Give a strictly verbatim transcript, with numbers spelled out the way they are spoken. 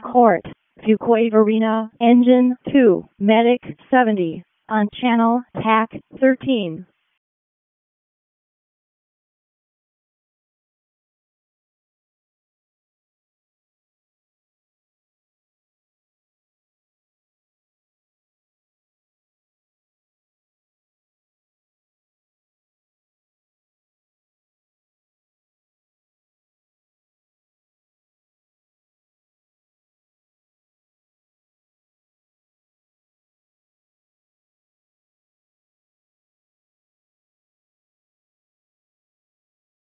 Court, Fuquay Arena, Engine two, Medic seventy, on Channel T A C thirteen.